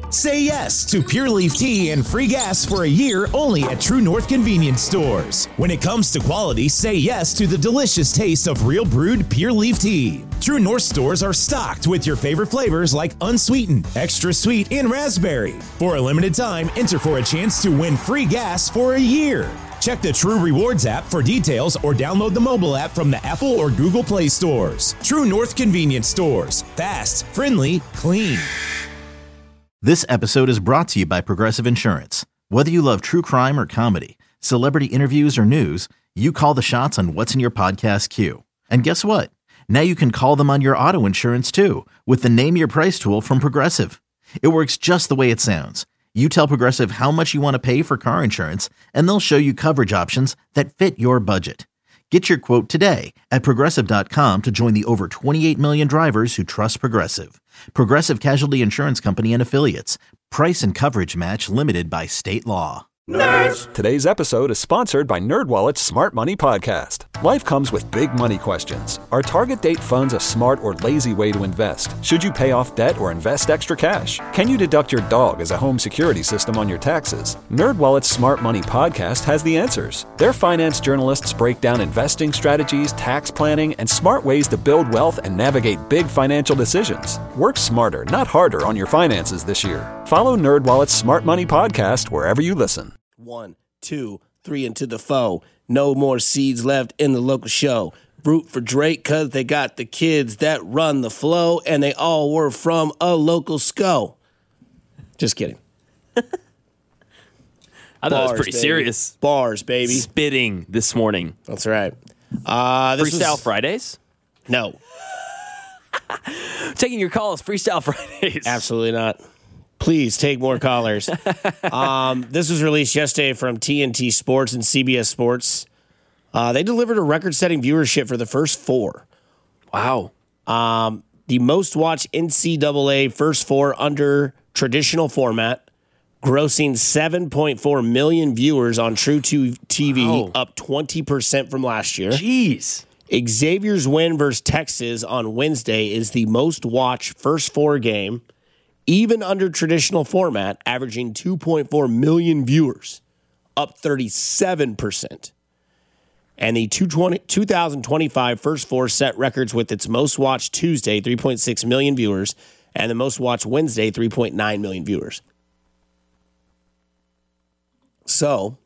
Say yes to Pure Leaf Tea and free gas for a year only at True North Convenience Stores. When it comes to quality, say yes to the delicious taste of real brewed Pure Leaf Tea. True North stores are stocked with your favorite flavors like unsweetened, extra sweet, and raspberry. For a limited time, enter for a chance to win free gas for a year. Check the True Rewards app for details or download the mobile app from the Apple or Google Play stores. True North Convenience Stores. Fast, friendly, clean. This episode is brought to you by Progressive Insurance. Whether you love true crime or comedy, celebrity interviews or news, you call the shots on what's in your podcast queue. And guess what? Now you can call them on your auto insurance too with the Name Your Price tool from Progressive. It works just the way it sounds. You tell Progressive how much you want to pay for car insurance, and they'll show you coverage options that fit your budget. Get your quote today at Progressive.com to join the over 28 million drivers who trust Progressive. Progressive Casualty Insurance Company and Affiliates. Price and coverage match limited by state law. Nerds! Today's episode is sponsored by NerdWallet's Smart Money Podcast. Life comes with big money questions. Are target date funds a smart or lazy way to invest? Should you pay off debt or invest extra cash? Can you deduct your dog as a home security system on your taxes? NerdWallet's Smart Money Podcast has the answers. Their finance journalists break down investing strategies, tax planning, and smart ways to build wealth and navigate big financial decisions. Work smarter, not harder on your finances this year. Follow NerdWallet's Smart Money Podcast wherever you listen. 1, 2, 3 into the foe. No more seeds left in the local show. Root for Drake because they got the kids that run the flow, and they all were from a local SCO. Just kidding. I thought it was pretty serious. Bars, baby. Spitting this morning. That's right. Freestyle Fridays? No. Taking your calls, Freestyle Fridays. Absolutely not. Please take more callers. This was released yesterday from TNT Sports and CBS Sports. They delivered a record-setting viewership for the first four. Wow. The most watched NCAA first four under traditional format, grossing 7.4 million viewers on True TV, wow. Up 20% from last year. Jeez. Xavier's win versus Texas on Wednesday is the most watched first four game, even under traditional format, averaging 2.4 million viewers, up 37%. And the 2025 first four set records with its most watched Tuesday, 3.6 million viewers, and the most watched Wednesday, 3.9 million viewers. So,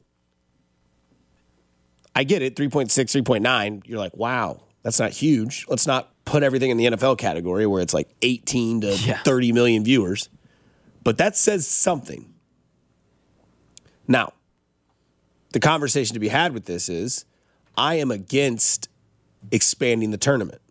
I get it, 3.6, 3.9. You're like, wow, that's not huge. Let's not put everything in the NFL category where it's like 18 to 30 million viewers. But that says something. Now, the conversation to be had with this is, I am against expanding the tournament.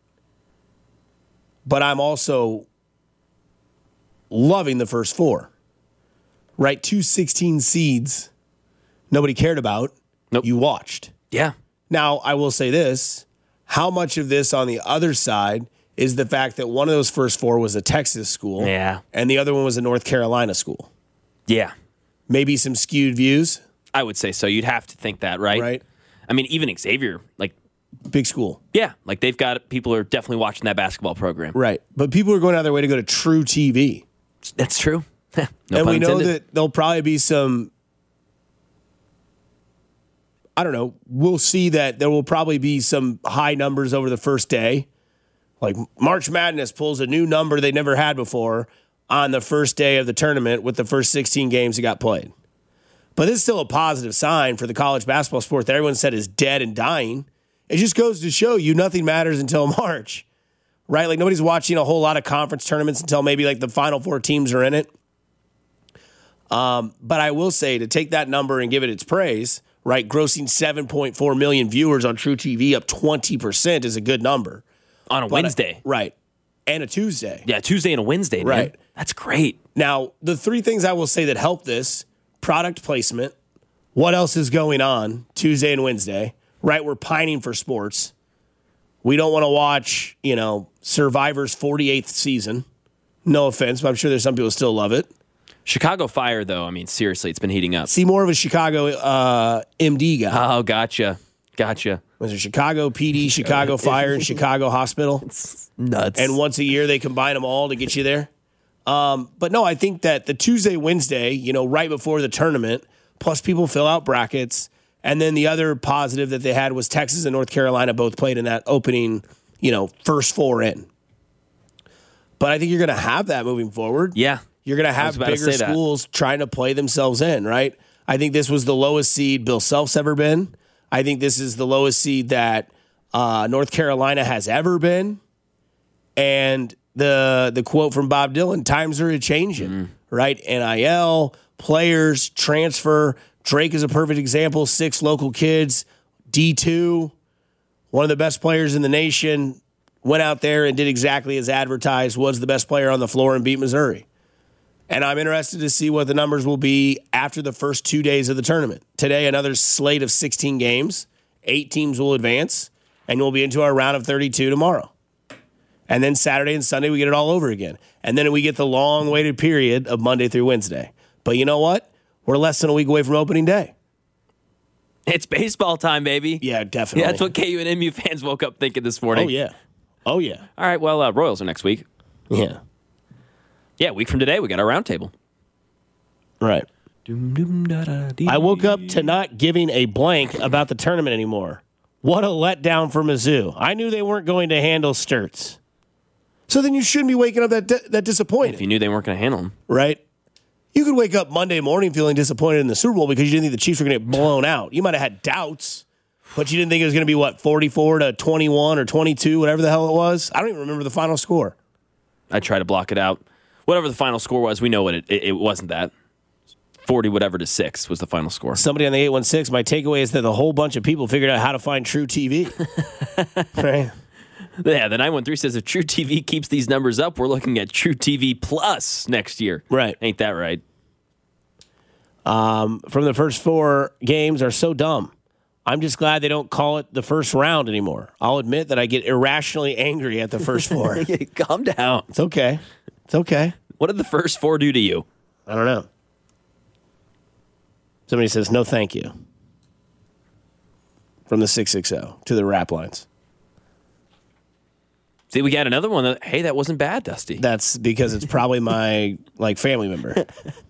But I'm also loving the first four. Right? 2 16 seeds nobody cared about. Nope. You watched. Yeah. Now, I will say this. How much of this on the other side is the fact that one of those first four was a Texas school, and the other one was a North Carolina school? Yeah. Maybe some skewed views? I would say so. You'd have to think that, right? Right. I mean, even Xavier, like... Big school. Yeah. Like, they've got... People are definitely watching that basketball program. Right. But people are going out of their way to go to True TV. That's true. No and we know intended. that there'll probably be some... I don't know. We'll see that there will probably be some high numbers over the first day. Like March Madness pulls a new number they never had before on the first day of the tournament with the first 16 games that got played. But this is still a positive sign for the college basketball sport that everyone said is dead and dying. It just goes to show you nothing matters until March, right? Like nobody's watching a whole lot of conference tournaments until maybe like the final four teams are in it. But I will say to take that number and give it its praise, right? Grossing 7.4 million viewers on True TV, up 20% is a good number. On a Wednesday. Right. And a Tuesday. Yeah, Tuesday and a Wednesday, man. Right. That's great. Now, the three things I will say that help this, product placement, what else is going on Tuesday and Wednesday, right? We're pining for sports. We don't want to watch, Survivor's 48th season. No offense, but I'm sure there's some people who still love it. Chicago Fire, though, I mean, seriously, it's been heating up. See more of a Chicago MD guy. Oh, gotcha. Was it Chicago PD, Chicago Fire, and Chicago Hospital? It's nuts. And once a year they combine them all to get you there? But no, I think that the Tuesday, Wednesday, right before the tournament, plus people fill out brackets. And then the other positive that they had was Texas and North Carolina both played in that opening, first four in. But I think you're going to have that moving forward. Yeah. You're going to have bigger schools trying to play themselves in, right? I think this was the lowest seed Bill Self's ever been. I think this is the lowest seed that North Carolina has ever been. And the quote from Bob Dylan, times are a-changing, right? NIL, players, transfer. Drake is a perfect example. 6 local kids, D2, one of the best players in the nation, went out there and did exactly as advertised, was the best player on the floor and beat Missouri. And I'm interested to see what the numbers will be after the first 2 days of the tournament. Today, another slate of 16 games. 8 teams will advance, and we'll be into our round of 32 tomorrow. And then Saturday and Sunday, we get it all over again. And then we get the long-waited period of Monday through Wednesday. But you know what? We're less than a week away from opening day. It's baseball time, baby. Yeah, definitely. Yeah, that's what KU and MU fans woke up thinking this morning. Oh, yeah. All right, well, Royals are next week. Yeah. Yeah, a week from today, we got our roundtable. Right. I woke up to not giving a blank about the tournament anymore. What a letdown for Mizzou. I knew they weren't going to handle Sturts. So then you shouldn't be waking up that disappointed. If you knew they weren't going to handle them. Right? You could wake up Monday morning feeling disappointed in the Super Bowl because you didn't think the Chiefs were going to get blown out. You might have had doubts, but you didn't think it was going to be, 44-21 or 22, whatever the hell it was? I don't even remember the final score. I try to block it out. Whatever the final score was, we know what it wasn't that. 40-6 was the final score. Somebody on the 816, my takeaway is that a whole bunch of people figured out how to find True TV. Right? Yeah, the 913 says if True TV keeps these numbers up, we're looking at True TV Plus next year. Right. Ain't that right? From the first 4 games are so dumb. I'm just glad they don't call it the first round anymore. I'll admit that I get irrationally angry at the first 4. Calm down. It's okay. It's okay. What did the first 4 do to you? I don't know. Somebody says, no thank you. From the 660 to the rap lines. See, we got another one. Hey, that wasn't bad, Dusty. That's because it's probably my family member.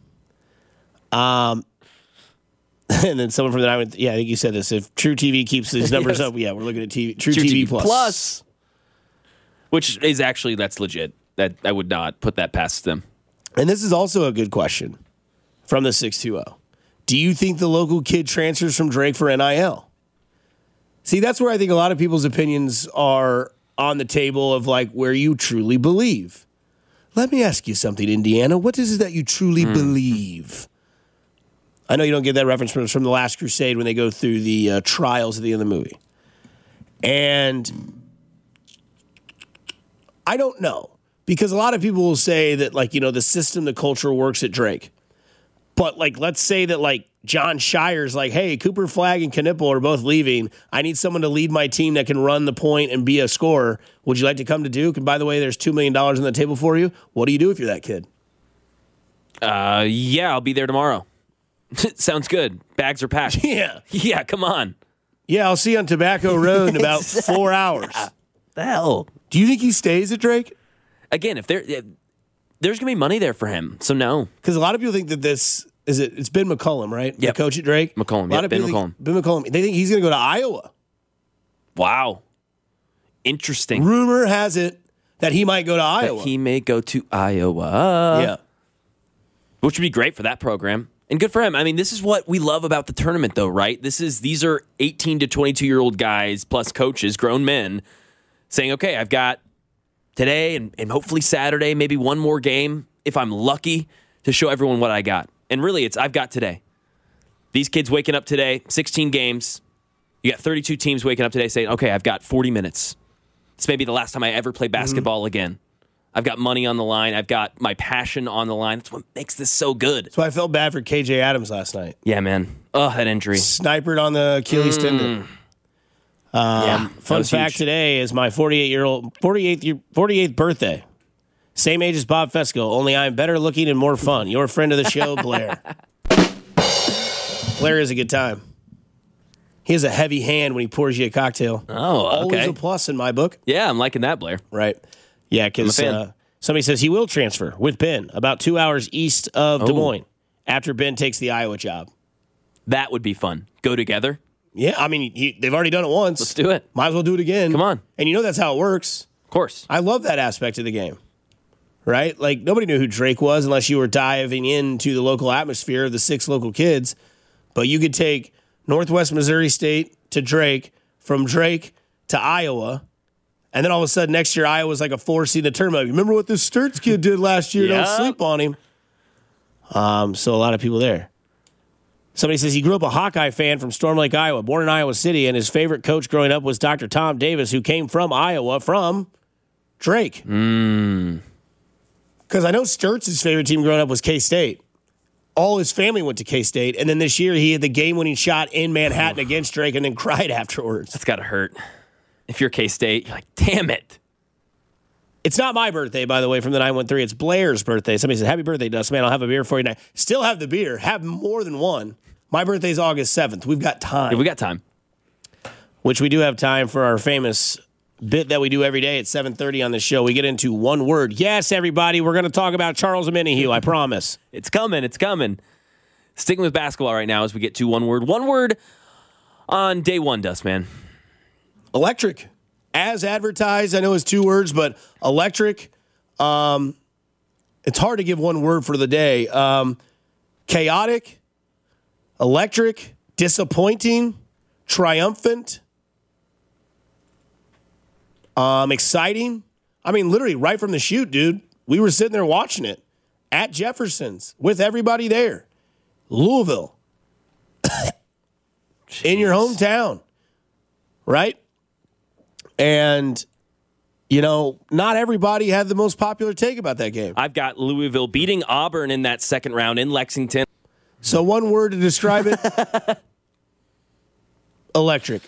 And then someone from the I think you said this. If True TV keeps these numbers up, we're looking at True TV Plus. Which is actually, that's legit. That I would not put that past them. And this is also a good question from the 620. Do you think the local kid transfers from Drake for NIL? See, that's where I think a lot of people's opinions are on the table of where you truly believe. Let me ask you something, Indiana. What is it that you truly believe? I know you don't get that reference from The Last Crusade when they go through the trials at the end of the movie. And I don't know. Because a lot of people will say that, the system, the culture works at Drake. But, let's say that, John Shire's hey, Cooper Flagg and Knipple are both leaving. I need someone to lead my team that can run the point and be a scorer. Would you like to come to Duke? And by the way, there's $2 million on the table for you. What do you do if you're that kid? Yeah, I'll be there tomorrow. Sounds good. Bags are packed. Yeah. Yeah, come on. Yeah, I'll see you on Tobacco Road in about 4 hours. The hell? Do you think he stays at Drake? Again, if there's going to be money there for him, so no. Because a lot of people think that it's Ben McCollum, right? Yep. The coach at Drake? McCollum, Ben McCollum. They think he's going to go to Iowa. Wow. Interesting. Rumor has it that he might go to Iowa. That he may go to Iowa. Yeah. Which would be great for that program. And good for him. I mean, this is what we love about the tournament, though, right? These are 18 to 22-year-old guys plus coaches, grown men, saying, okay, I've got today and hopefully Saturday, maybe one more game, if I'm lucky, to show everyone what I got. And really, I've got today. These kids waking up today, 16 games. You got 32 teams waking up today saying, okay, I've got 40 minutes. This may be the last time I ever play basketball again. I've got money on the line. I've got my passion on the line. That's what makes this so good. That's why I felt bad for KJ Adams last night. Yeah, man. Oh, that injury. Snipered on the Achilles tendon. Fun fact today is my 48th birthday. Same age as Bob Fesco, only I'm better looking and more fun. Your friend of the show, Blair. Blair is a good time. He has a heavy hand when he pours you a cocktail. Oh, okay. Always a plus in my book. Yeah, I'm liking that, Blair. Right. Yeah, because Somebody says he will transfer with Ben about 2 hours east of Des Moines after Ben takes the Iowa job. That would be fun. Go together. Yeah, I mean, they've already done it once. Let's do it. Might as well do it again. Come on. And you know that's how it works. Of course. I love that aspect of the game, right? Like, nobody knew who Drake was unless you were diving into the local atmosphere of the 6 local kids. But you could take Northwest Missouri State to Drake, from Drake to Iowa, and then all of a sudden next year Iowa's like a 4 seed in the tournament. Remember what this Sturts kid did last year? Yep. Don't sleep on him. So a lot of people there. Somebody says he grew up a Hawkeye fan from Storm Lake, Iowa, born in Iowa City, and his favorite coach growing up was Dr. Tom Davis, who came from Iowa, from Drake. Because I know Sturts' favorite team growing up was K-State. All his family went to K-State, and then this year he had the game-winning shot in Manhattan against Drake and then cried afterwards. That's got to hurt. If you're K-State, you're like, damn it. It's not my birthday, by the way, from the 913. It's Blair's birthday. Somebody said, happy birthday, Dust. Man, I'll have a beer for you tonight. Still have the beer. Have more than one. My birthday's August 7th. We've got time. Yeah, we got time. Which we do have time for our famous bit that we do every day at 7:30 on the show. We get into one word. Yes, everybody, we're going to talk about Charles Omenihu, I promise. It's coming. It's coming. Sticking with basketball right now as we get to one word. One word on day one, Dust Man. Electric. As advertised, I know it's 2 words, but electric. It's hard to give one word for the day. Chaotic, electric, disappointing, triumphant, exciting. I mean, literally right from the shoot, dude. We were sitting there watching it at Jefferson's with everybody there. Louisville. In your hometown, right? And, you know, not everybody had the most popular take about that game. I've got Louisville beating Auburn in that second round in Lexington. So one word to describe it, electric.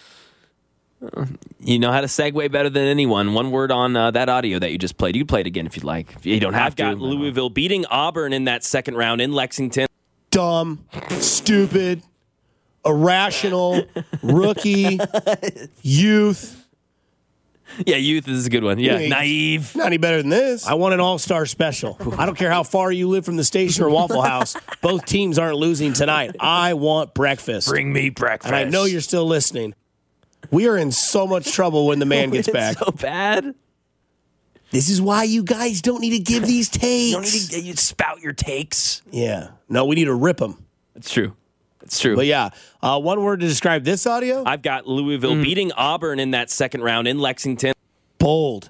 You know how to segue better than anyone. One word on that audio that you just played. You can play it again if you'd like. If you don't have to. I've got Louisville beating Auburn in that second round in Lexington. Dumb, stupid, irrational, rookie, youth. Yeah, youth is a good one. Yeah, naive. Not any better than this. I want an all-star special. I don't care how far you live from the station or Waffle House. Both teams aren't losing tonight. I want breakfast. Bring me breakfast. And I know you're still listening. We are in so much trouble when the man gets back. So bad. This is why you guys don't need to give these takes. You don't need to spout your takes. Yeah. No, we need to rip them. That's true. It's true. But yeah, one word to describe this audio? I've got Louisville beating Auburn in that second round in Lexington. Bold.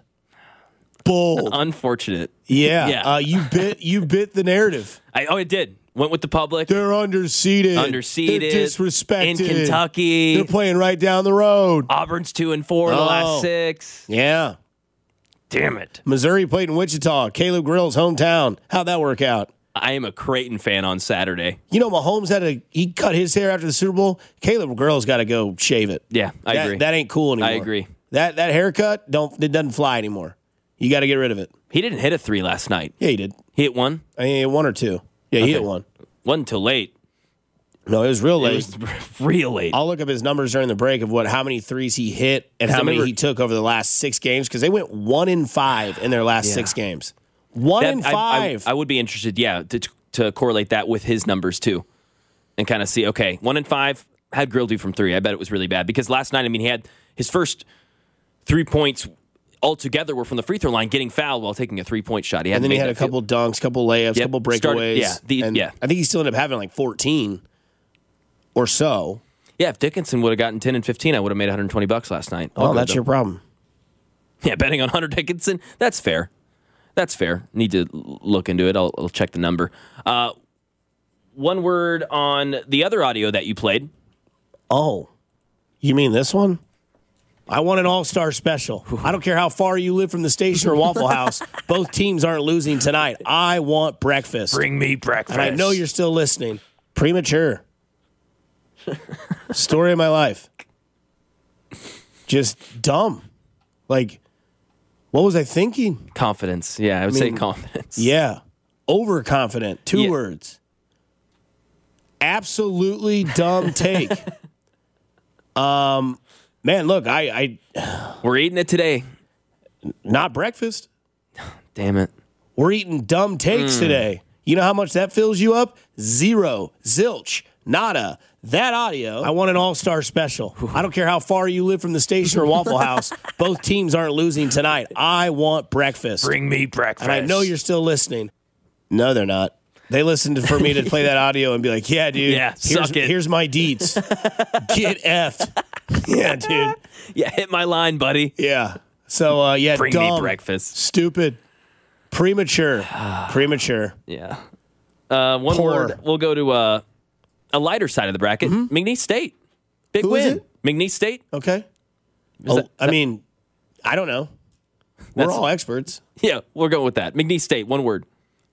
Unfortunate. Yeah. You bit the narrative. It did. Went with the public. They're underseeded. They're disrespected. In Kentucky. They're playing right down the road. Auburn's 2-4 in the last 6. Yeah. Damn it. Missouri played in Wichita, Caleb Grill's hometown. How'd that work out? I am a Creighton fan on Saturday. You know, Mahomes he cut his hair after the Super Bowl. Caleb Grill's got to go shave it. Yeah, I agree. That ain't cool anymore. I agree. That haircut it doesn't fly anymore. You got to get rid of it. He didn't hit a 3 last night. Yeah, he did. He hit 1? I mean, he hit 1 or 2. Yeah, he hit 1. Wasn't until late. No, it was real late. It was real late. I'll look up his numbers during the break of how many threes he hit and how many he took over the last 6 games, because they went 1-5 in their last 6 games. 1-5. I would be interested, to correlate that with his numbers too, and kind of see. Okay, 1-5. How'd Grill do from 3? I bet it was really bad, because last night, I mean, he had his first 3 points altogether were from the free throw line, getting fouled while taking a 3-point shot. And then he had a couple dunks, couple layups, couple breakaways. I think he still ended up having like 14 or so. Yeah, if Dickinson would have gotten 10 and 15, I would have made $120 last night. That's your problem. Yeah, betting on Hunter Dickinson, that's fair. That's fair. Need to look into it. I'll check the number. One word on the other audio that you played. Oh, you mean this one? I want an all-star special. I don't care how far you live from the station or Waffle House. Both teams aren't losing tonight. I want breakfast. Bring me breakfast. And I know you're still listening. Premature. Story of my life. Just dumb. Like, what was I thinking? Confidence. Yeah, I would say confidence. Yeah. Overconfident. 2 words. Absolutely dumb take. Man, look, we're eating it today. Not breakfast. Damn it. We're eating dumb takes today. You know how much that fills you up? Zero. Zilch. Nada. That audio. I want an all-star special. I don't care how far you live from the station or Waffle House. Both teams aren't losing tonight. I want breakfast. Bring me breakfast. And I know you're still listening. No, they're not. They listened for me to play that audio and be like, yeah, dude. Yeah, suck it. Here's my deets. Get effed. Yeah, dude. Yeah, hit my line, buddy. Yeah. So, Bring dumb, me breakfast. stupid, premature. Yeah. One Poor. word. We'll go to a lighter side of the bracket. McNeese State. Big Who win. is it? McNeese State. Okay. that- I don't know. We're all experts. Yeah, we're going with that. McNeese State. One word.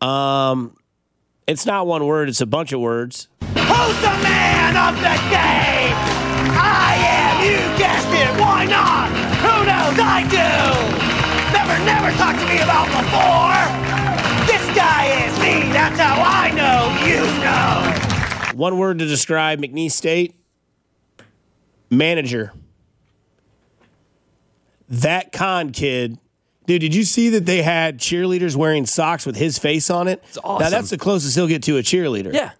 It's not one word. It's a bunch of words. Who's the man of the game? I am. You guessed it. Why not? Who knows? I do. Never talk to me about before. This guy is me. That's how I know. You know. One word to describe McNeese State. Manager. That Khan kid. Dude, did you see that they had cheerleaders wearing socks with his face on it? It's awesome. Now, that's the closest he'll get to a cheerleader. Yeah.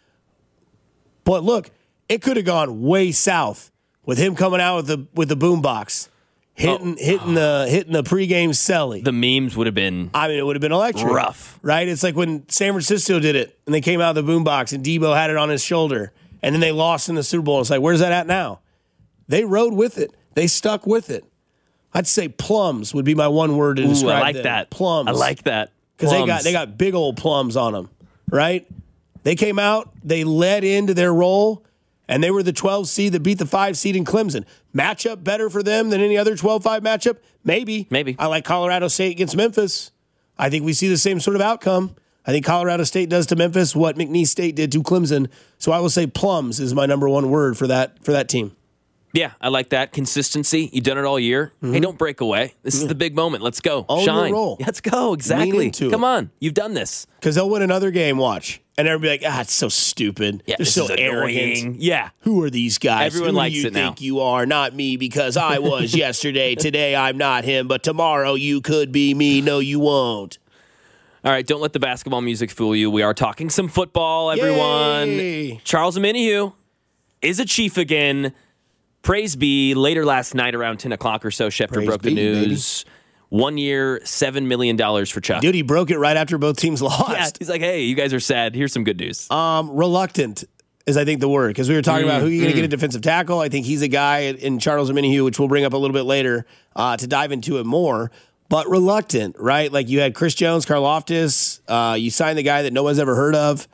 But look, it could have gone way south with him coming out with the boombox, hitting the pregame celly. The memes would have been I mean, it would have been electric. rough. Right? It's like when San Francisco did it and they came out of the boombox and Debo had it on his shoulder and then they lost in the Super Bowl. It's like, where's that at now? They rode with it. They stuck with it. I'd say plums would be my one word to describe I like them. that. Plums. I like that. Because Plums. they got big old plums on them, right? They came out, they led into their role, and they were the 12 seed that beat the 5 seed in Clemson. Matchup better for them than any other 12-5 matchup? Maybe. I like Colorado State against Memphis. I think we see the same sort of outcome. I think Colorado State does to Memphis what McNeese State did to Clemson. So I will say plums is my number one word for that team. Yeah, I like that. Consistency. You've done it all year. Hey, don't break away. This is the big moment. Let's go. Own your Shine. role. Let's go. Exactly. Lean into Come it. on. You've done this. Because they'll win another game, watch. And everybody be like, it's so stupid. Yeah, They're this so is arrogant. annoying. Yeah. Who are these guys? Everyone Who likes do you it now. think you are? Not me, because I was yesterday. Today I'm not him, but tomorrow you could be me. No, you won't. All right, don't let the basketball music fool you. We are talking some football, everyone. Yay. Charles Omenihu is a Chief again. Praise be. Later last night, around 10 o'clock or so, Schefter Praise broke the be, news. 1 year, $7 million for Chuck. Dude, he broke it right after both teams yeah, lost. he's like, hey, you guys are sad. Here's some good news. Reluctant is, I think, the word. Because we were talking about who you're going to get a defensive tackle. I think he's a guy in Charles Omenihu, which we'll bring up a little bit later to dive into it more. But reluctant, right? Like you had Chris Jones, Karlaftis. You signed the guy that no one's ever heard of.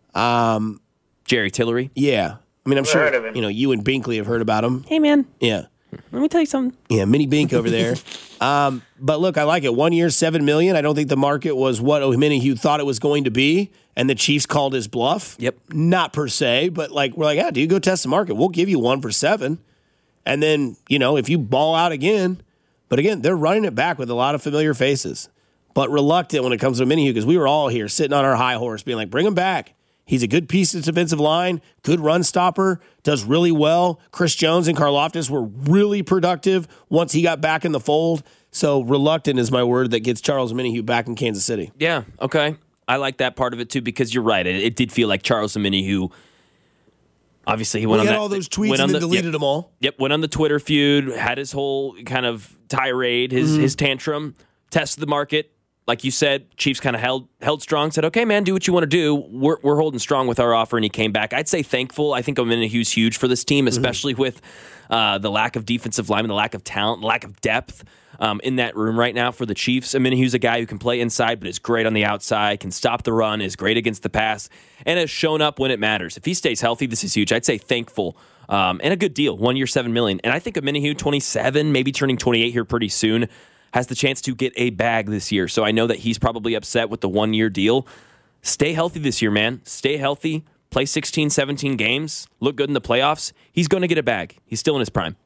Jerry Tillery. Yeah. I mean, I'm sure you and Binkley have heard about him. Hey, man, Yeah. let me tell you something. Yeah, mini Bink over there. But look, I like it. 1 year, $7 million. I don't think the market was what Omenihu thought it was going to be, and the Chiefs called his bluff. Yep. Not per se, but like we're like, dude, go test the market. We'll give you 1 for $7 million. And then, if you ball out again, but again, they're running it back with a lot of familiar faces. But reluctant when it comes to Omenihu, because we were all here sitting on our high horse being like, bring him back. He's a good piece of defensive line, good run stopper, does really well. Chris Jones and Karlaftis were really productive once he got back in the fold. So reluctant is my word that gets Charles Omenihu back in Kansas City. Yeah, okay. I like that part of it, too, because you're right. It did feel like Charles Omenihu, obviously, he went on got that. all those tweets and then deleted them all. Yep, went on the Twitter feud, had his whole kind of tirade, his tantrum, tested the market. Like you said, Chiefs kind of held strong, said, okay, man, do what you want to do. We're holding strong with our offer, and he came back. I'd say thankful. I think Omenihu's huge for this team, especially with the lack of defensive linemen, the lack of talent, the lack of depth in that room right now for the Chiefs. Omenihu's a guy who can play inside, but is great on the outside, can stop the run, is great against the pass, and has shown up when it matters. If he stays healthy, this is huge. I'd say thankful. And a good deal, 1 year, $7 million. And I think Omenihu, 27, maybe turning 28 here pretty soon, has the chance to get a bag this year. So I know that he's probably upset with the 1 year deal. Stay healthy this year, man. Stay healthy. Play 16, 17 games. Look good in the playoffs. He's going to get a bag. He's still in his prime.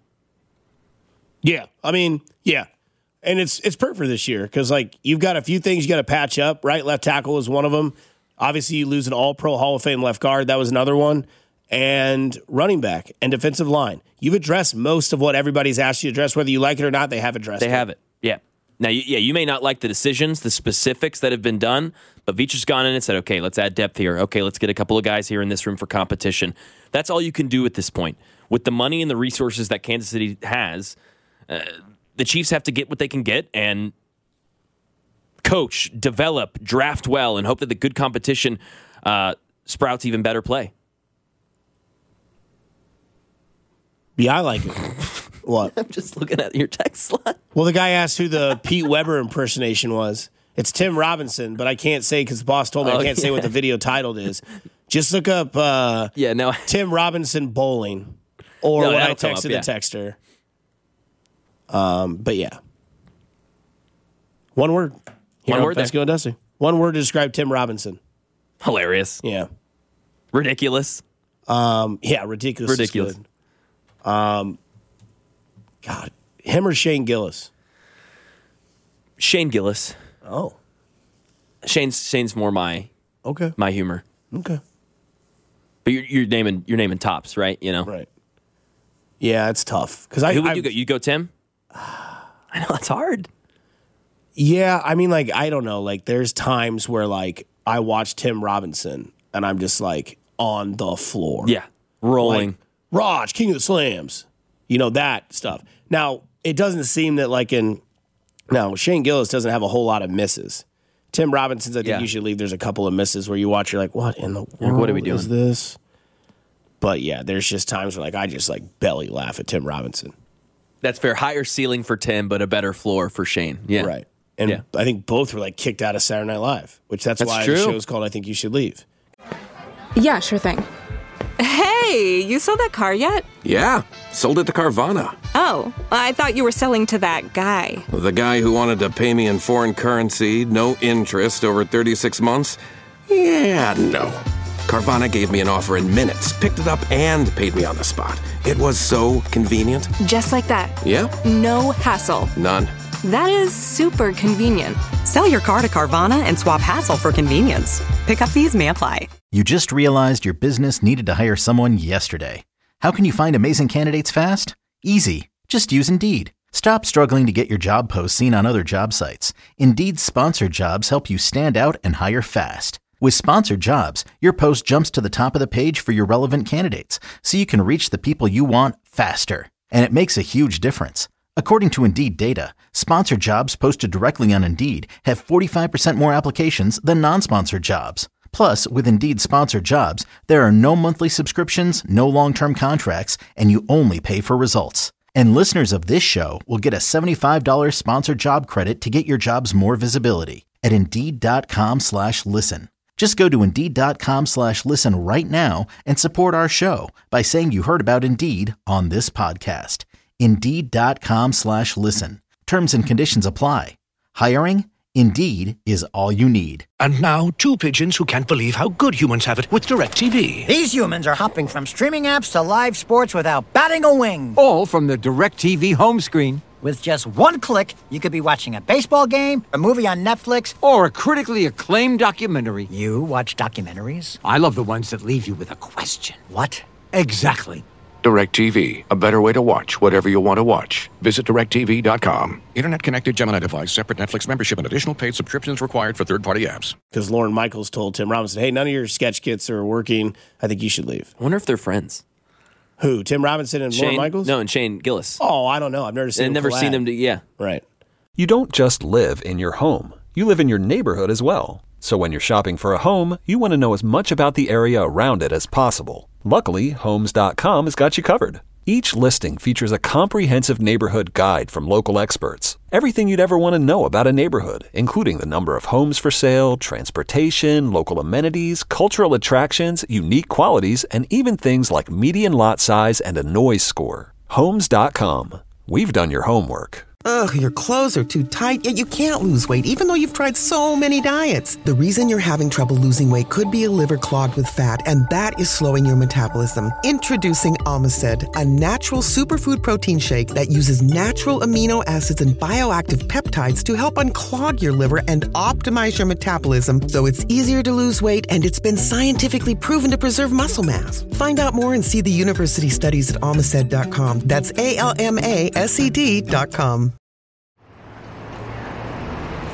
Yeah. I mean, yeah. And it's perfect for this year because, like, you've got a few things you got to patch up, right? Left tackle is one of them. Obviously, you lose an all-pro Hall of Fame left guard. That was another one. And running back and defensive line. You've addressed most of what everybody's asked you to address. Whether you like it or not, they have addressed it. They have it. Yeah. Now, you may not like the decisions, the specifics that have been done, but Veach's gone in and said, okay, let's add depth here. Okay, let's get a couple of guys here in this room for competition. That's all you can do at this point. With the money and the resources that Kansas City has, the Chiefs have to get what they can get and coach, develop, draft well, and hope that the good competition sprouts even better play. Yeah, I like it. What? I'm just looking at your text line. Well, the guy asked who the Pete Weber impersonation was. It's Tim Robinson, but I can't say because the boss told me I can't say what the video titled is. Just look up Tim Robinson bowling or what I texted the texter. But yeah. One word. One word. Let's go, Dusty. One word to describe Tim Robinson. Hilarious. Yeah. Ridiculous. Yeah, ridiculous. Ridiculous. God, him or Shane Gillis? Shane Gillis. Oh. Shane's more my humor. Okay. But you're naming tops, right? You know. Right. Yeah, it's tough because who would you go? You go Tim? I know that's hard. Yeah, I mean, like I don't know. Like there's times where like I watch Tim Robinson and I'm just like on the floor. Yeah, rolling. Like, Raj, King of the Slams. You know, that stuff. Now, it doesn't seem that Shane Gillis doesn't have a whole lot of misses. Tim Robinson's, I think you should leave. There's a couple of misses where you watch, you're like, what in the world what are we doing? Is this? But yeah, there's just times where I just belly laugh at Tim Robinson. That's fair. Higher ceiling for Tim, but a better floor for Shane. Yeah. Right. And I think both were kicked out of Saturday Night Live, which that's why true. The show's called I Think You Should Leave. Yeah, sure thing. Hey, you sold that car yet? Yeah, sold it to Carvana. Oh, I thought you were selling to that guy. The guy who wanted to pay me in foreign currency, no interest, over 36 months? Yeah, no. Carvana gave me an offer in minutes, picked it up, and paid me on the spot. It was so convenient. Just like that. Yeah? No hassle. None. That is super convenient. Sell your car to Carvana and swap hassle for convenience. Pickup fees may apply. You just realized your business needed to hire someone yesterday. How can you find amazing candidates fast? Easy. Just use Indeed. Stop struggling to get your job posts seen on other job sites. Indeed's sponsored jobs help you stand out and hire fast. With sponsored jobs, your post jumps to the top of the page for your relevant candidates, so you can reach the people you want faster. And it makes a huge difference. According to Indeed data, sponsored jobs posted directly on Indeed have 45% more applications than non-sponsored jobs. Plus, with Indeed sponsored jobs, there are no monthly subscriptions, no long-term contracts, and you only pay for results. And listeners of this show will get a $75 sponsored job credit to get your jobs more visibility at Indeed.com/listen. Just go to Indeed.com/listen right now and support our show by saying you heard about Indeed on this podcast. Indeed.com/listen. Terms and conditions apply. Hiring? Indeed is all you need. And now, two pigeons who can't believe how good humans have it with DirecTV. These humans are hopping from streaming apps to live sports without batting a wing. All from the DirecTV home screen. With just one click, you could be watching a baseball game, a movie on Netflix, or a critically acclaimed documentary. You watch documentaries? I love the ones that leave you with a question. What? Exactly. DirecTV, a better way to watch whatever you want to watch. Visit DirecTV.com. Internet-connected Gemini device, separate Netflix membership, and additional paid subscriptions required for third-party apps. Because Lorne Michaels told Tim Robinson, hey, none of your sketch kits are working. I think you should leave. I wonder if they're friends. Who? Tim Robinson and Lorne Michaels? No, and Shane Gillis. Oh, I don't know. I've never seen them. Seen them. Yeah. Right. You don't just live in your home. You live in your neighborhood as well. So when you're shopping for a home, you want to know as much about the area around it as possible. Luckily, Homes.com has got you covered. Each listing features a comprehensive neighborhood guide from local experts. Everything you'd ever want to know about a neighborhood, including the number of homes for sale, transportation, local amenities, cultural attractions, unique qualities, and even things like median lot size and a noise score. Homes.com. We've done your homework. Ugh, your clothes are too tight, yet you can't lose weight even though you've tried so many diets. The reason you're having trouble losing weight could be a liver clogged with fat, and that is slowing your metabolism. Introducing Omicid, a natural superfood protein shake that uses natural amino acids and bioactive peptides to help unclog your liver and optimize your metabolism so it's easier to lose weight, and it's been scientifically proven to preserve muscle mass. Find out more and see the university studies at Omicid.com. That's ALMASED.com.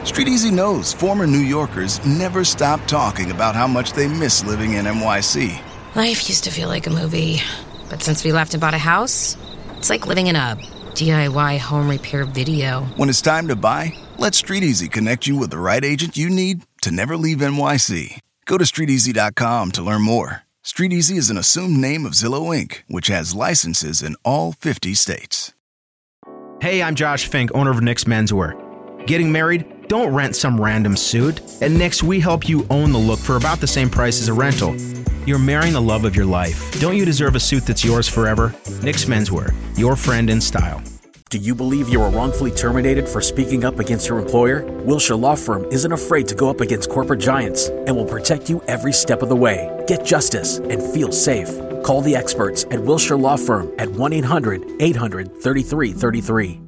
StreetEasy knows former New Yorkers never stop talking about how much they miss living in NYC. Life used to feel like a movie, but since we left and bought a house, it's like living in a DIY home repair video. When it's time to buy, let StreetEasy connect you with the right agent you need to never leave NYC. Go to StreetEasy.com to learn more. StreetEasy is an assumed name of Zillow Inc., which has licenses in all 50 states. Hey, I'm Josh Fink, owner of Nick's Menswear. Getting married? Don't rent some random suit. At Nick's, we help you own the look for about the same price as a rental. You're marrying the love of your life. Don't you deserve a suit that's yours forever? Nick's Menswear, your friend in style. Do you believe you were wrongfully terminated for speaking up against your employer? Wilshire Law Firm isn't afraid to go up against corporate giants and will protect you every step of the way. Get justice and feel safe. Call the experts at Wilshire Law Firm at 1-800-800-3333.